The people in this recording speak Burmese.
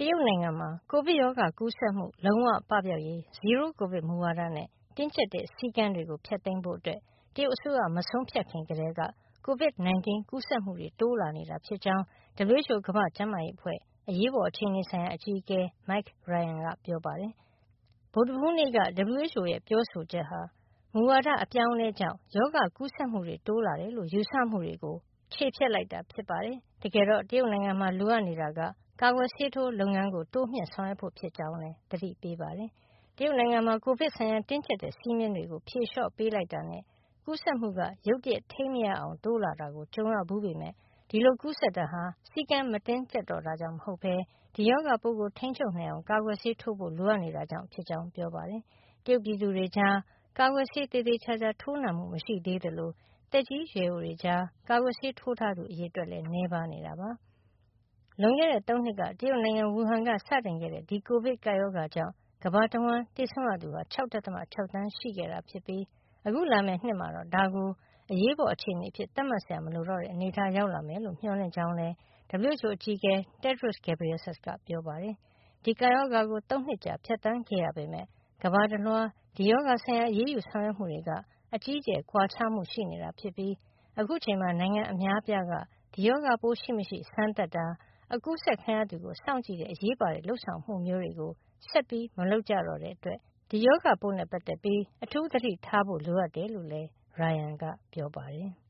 ရုတ်နိုင်ငံမှာ ကိုဗစ်ရောဂါကူးစက်မှု လုံးဝပပျောက်ရေး Zero COVID မူဝါဒနဲ့ တင်းကျပ်တဲ့ စည်းကမ်းတွေကို ဖျက်သိမ်းဖို့ တရုတ်အစိုးရ မဆုံးဖြတ်ခင်ကတည်းက COVID-19 ကူးစက်မှုတွေ တိုးလာနေတာဖြစ်ကြောင်း WHO ကမ္ဘာ့ကျန်းမာရေးအဖွဲ့ အရေးပေါ်အခြေနေဆိုင်ရာ အကြီးအကဲ Mike Ryan က ပြောပါတယ်။ ဗုဒ္ဓဟူးနေ့က WHO ရဲ့ ပြောဆိုချက်ဟာ မူဝါဒအပြောင်းအလဲကြောင့် ရောဂါကူးစက်မှုတွေ တိုးလာတယ်လို့ ယူဆမှုတွေကို ချေဖျက်လိုက်တာ ဖြစ်ပါတယ်။ တကယ်တော့ တရုတ်နိုင်ငံမှာ လိုအပ်နေတာက ကာကွယ်ဆေးထိုးလုပ်ငန်းကို တိုးမြှင့်ဆောင်ရွက်ဖို့ ဖြစ်ကြောင်းလည်း သတိပေးပါတယ်။ တရုတ်နိုင်ငံမှာ ကိုဗစ်ဆိုင်ရာ တင်းကျပ်တဲ့ စည်းမျဉ်းတွေကို ဖြေလျှော့ပေးလိုက်တာနဲ့ ကူးစက်မှုက ရုတ်တရက် ထိန်းမရအောင် တိုးလာတာကို ကြုံရဘူးပေမယ့် ဒီလိုကူးစက်တာဟာ စည်းကမ်းမတင်းကျပ်တော့တာကြောင့် မဟုတ်ဘဲ ဒီရောဂါပိုးကို ထိန်းချုပ်နိုင်အောင် ကာကွယ်ဆေးထိုးဖို့ လိုအပ်နေတာကြောင့် ဖြစ်ကြောင်း ပြောပါတယ်။ တရုတ်ပြည်သူတွေကြား ကာကွယ်ဆေး သေသေချာချာ ထိုးနှံမှု မရှိသေးသလို သက်ကြီးရွယ်အိုတွေကြား ကာကွယ်ဆေးထိုးထားသူ အရေအတွက်လည်း နည်းပါးနေတာပါ။ လွန်ခဲ့တဲ့ ၃ နှစ်က တရုတ်နိုင်ငံ ဝူဟန်က စတင်ခဲ့တဲ့ ဒီကိုဗစ်ကပ်ရောဂါကြောင့် ကမ္ဘာတဝန်း သေဆုံးရသူ ၆.၆ သန်း ရှိခဲ့တာဖြစ်ပြီး အခုလာမယ့်နှစ်မှာတော့ ဒါကို အရေးပေါ်အခြေနေအဖြစ် သတ်မှတ်စရာ မလိုတော့တဲ့ အနေထား ရောက်လာမယ်လို့ မျှော်လင့်ကြောင်းလည်း WHO အကြီးအကဲ Tedros Adhanom Ghebreyesus က ပြောပါတယ်။ ဒီကပ်ရောဂါကို ၃ နှစ်ကြာ ဖြတ်သန်းခဲ့ရပေမယ့် ကမ္ဘာတလွှား ဒီရောဂါဆိုင်ရာ အရေးယူဆောင်ရွက်မှုတွေက အကြီးအကျယ် ကွာခြားမှုရှိနေတာဖြစ်ပြီး အခုအချိန်မှာ နိုင်ငံအများအပြားက ဒီရောဂါပိုးရှိမရှိ စမ်းသပ်တာ၊ ကူးစက်ခံရသူကို စောင့်ကြည့်တဲ့ အရေးပါတဲ့ လုပ်ဆောင်မှုမျိုးတွေကို ဆက်မလုပ်ကြတော့တဲ့အတွက် ဒီရောဂါပိုးနဲ့ ပတ်သက်ပြီး အထူးသတိထားဖို့ လိုအပ်တယ်လို့လည်း Ryan ကပြောပါတယ်။